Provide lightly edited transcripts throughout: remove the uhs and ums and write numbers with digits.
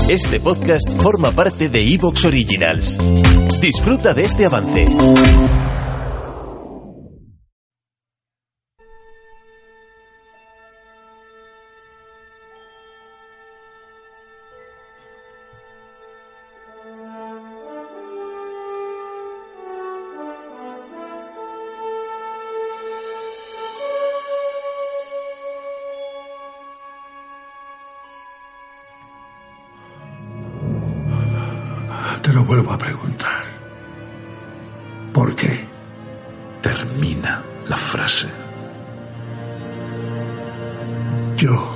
Este podcast forma parte de Evox Originals. Disfruta de este avance. Te lo vuelvo a preguntar. ¿Por qué? Termina la frase. Yo,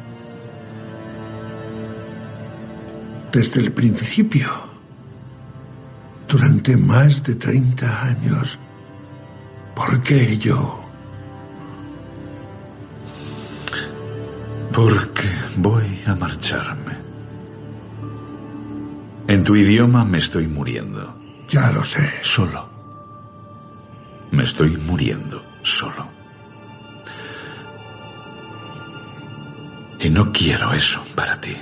desde el principio, durante más de 30 años, ¿por qué yo? Porque voy a marcharme. En tu idioma me estoy muriendo. Ya lo sé. Solo. Me estoy muriendo solo. Y no quiero eso para ti.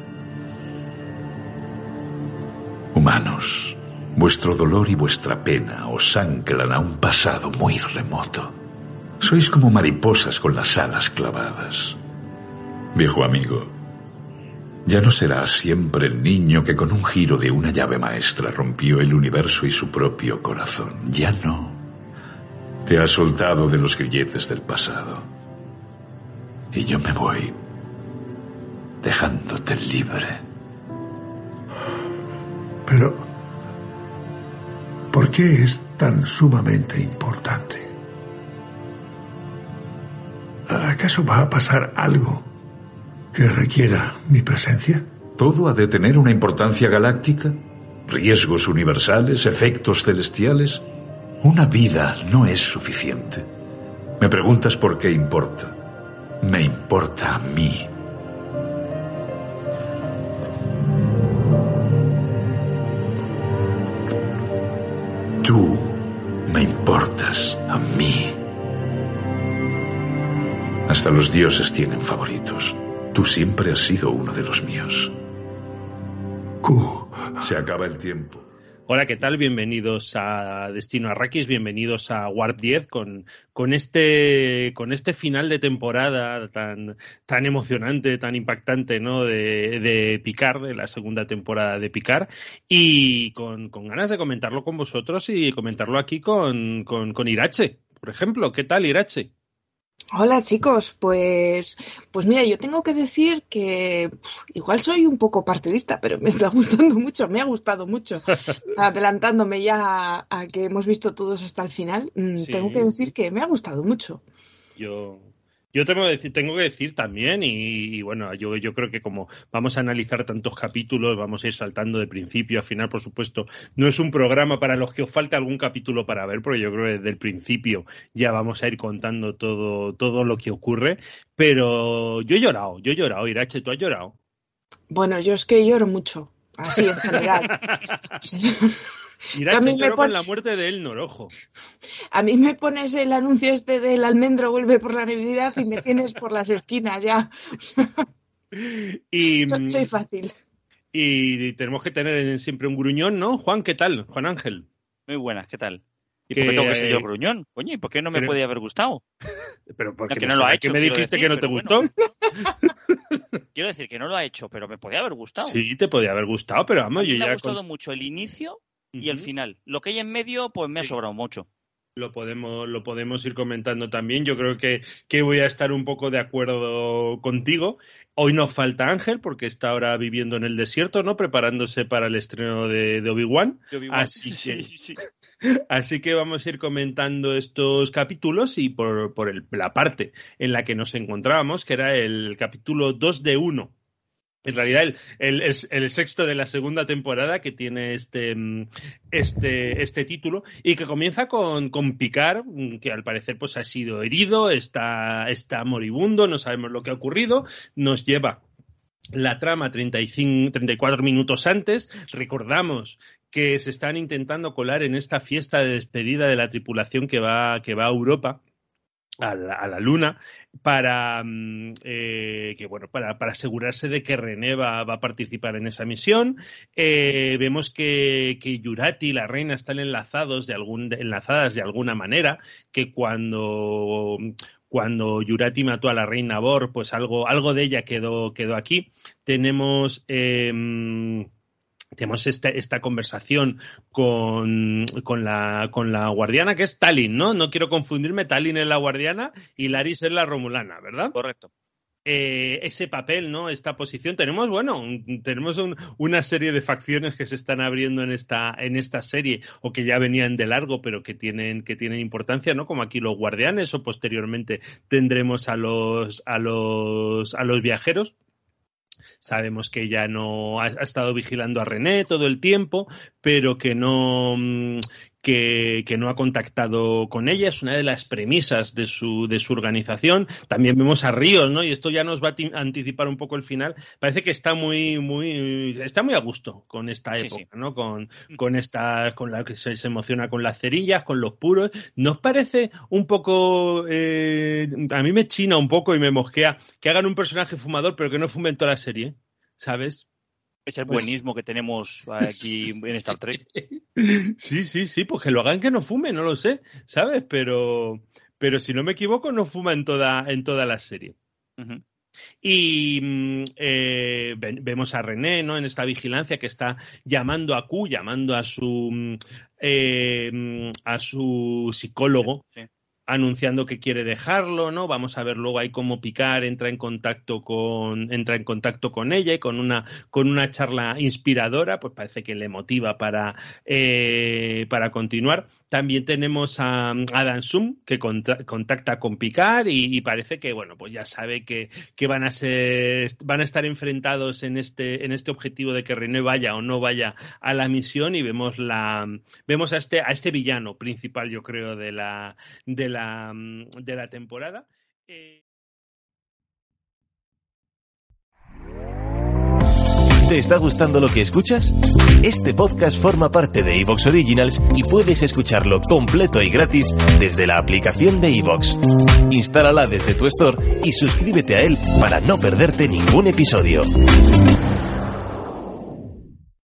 Humanos, vuestro dolor y vuestra pena os anclan a un pasado muy remoto. Sois como mariposas con las alas clavadas. Viejo amigo, ya no serás siempre el niño que con un giro de una llave maestra rompió el universo y su propio corazón. Ya no. Te has soltado de los grilletes del pasado. Y yo me voy, dejándote libre. Pero, ¿por qué es tan sumamente importante? ¿Acaso va a pasar algo que requiera mi presencia? ¿Todo ha de tener una importancia galáctica? ¿Riesgos universales? ¿Efectos celestiales? Una vida no es suficiente. Me preguntas por qué importa. Me importa a mí. Tú me importas a mí. Hasta los dioses tienen favoritos. Tú siempre has sido uno de los míos. Se acaba el tiempo. Hola, ¿qué tal? Bienvenidos a Destino Arrakis, bienvenidos a Warp 10 con este final de temporada tan emocionante, tan impactante, ¿no? de Picard, de la segunda temporada de Picard, y con ganas de comentarlo con vosotros y comentarlo aquí con Irache, por ejemplo. ¿Qué tal, Irache? Hola chicos, pues mira, yo tengo que decir que igual soy un poco partidista, pero me está gustando mucho, me ha gustado mucho. Adelantándome ya a que hemos visto todos hasta el final, sí. Tengo que decir que me ha gustado mucho. Yo tengo que decir también, y bueno, yo creo que como vamos a analizar tantos capítulos, vamos a ir saltando de principio a final, por supuesto. No es un programa para los que os falte algún capítulo para ver, porque yo creo que desde el principio ya vamos a ir contando todo lo que ocurre. Pero yo he llorado, Irache, ¿tú has llorado? Bueno, yo es que lloro mucho, así en general. Irache lloró con la muerte de Elnor, ojo. A mí me pones el anuncio este del almendro vuelve por la Navidad y me tienes por las esquinas ya. Soy fácil. Y tenemos que tener siempre un gruñón, ¿no? Juan, ¿qué tal? Juan Ángel. Muy buenas, ¿qué tal? ¿Y por qué tengo que ser yo gruñón? Coño, ¿y por qué no me puede haber gustado? Pero porque no lo ha hecho. ¿Qué me dijiste decir, que no te gustó? Bueno. Quiero decir que no lo ha hecho, pero me podía haber gustado. Sí, te podía haber gustado, pero vamos, me ha gustado mucho el inicio y el final. Lo que hay en medio, pues me ha sobrado mucho. Lo podemos ir comentando también. Yo creo que voy a estar un poco de acuerdo contigo. Hoy nos falta Ángel porque está ahora viviendo en el desierto, ¿no? Preparándose para el estreno de Obi-Wan. Así que vamos a ir comentando estos capítulos y por la parte en la que nos encontrábamos, que era el capítulo 2 de 1. En realidad, el sexto de la segunda temporada que tiene este título y que comienza con Picard, que al parecer pues ha sido herido, está moribundo, no sabemos lo que ha ocurrido, nos lleva la trama 34 minutos antes. Recordamos que se están intentando colar en esta fiesta de despedida de la tripulación que va a Europa. a la Luna para para asegurarse de que René va a participar en esa misión. Vemos que Jurati y la reina están enlazadas de alguna manera, que cuando Jurati mató a la reina Bor, pues algo de ella quedó aquí. Tenemos esta conversación con la guardiana, que es Tallinn, ¿no? No quiero confundirme, Tallinn es la guardiana y Laris es la romulana, ¿verdad? Correcto. Ese papel, ¿no? Esta posición. Tenemos una serie de facciones que se están abriendo en esta serie, o que ya venían de largo, pero que tienen importancia, ¿no? Como aquí los guardianes, o posteriormente tendremos a los viajeros. Sabemos que ella no ha estado vigilando a René todo el tiempo, pero que no ha contactado con ella. Es una de las premisas de su organización. También vemos a Ríos, ¿no? Y esto ya nos va a anticipar un poco el final. Parece que está muy a gusto con esta época, sí. ¿No? Con la que se emociona con las cerillas, con los puros. ¿Nos parece un poco a mí me china un poco y me mosquea que hagan un personaje fumador pero que no fume en toda la serie, ¿sabes? Es el buenismo que tenemos aquí en Star Trek. Sí, pues que lo hagan que no fume, no lo sé, ¿sabes? Pero si no me equivoco, no fuma en toda la serie. Uh-huh. Y vemos a René, ¿no? En esta vigilancia, que está llamando a Q, llamando a su psicólogo. Sí. Anunciando que quiere dejarlo, ¿no? Vamos a ver luego ahí cómo Picard entra en contacto con ella, y con una charla inspiradora, pues parece que le motiva para continuar. También tenemos a Dan Sum, que contacta con Picard y parece que, bueno, pues ya sabe que van a estar enfrentados en este objetivo de que René vaya o no vaya a la misión, y vemos a este villano principal, yo creo, de la temporada. ¿Te está gustando lo que escuchas? Este podcast forma parte de iVoox Originals y puedes escucharlo completo y gratis desde la aplicación de iVoox. Instálala desde tu store y suscríbete a él para no perderte ningún episodio.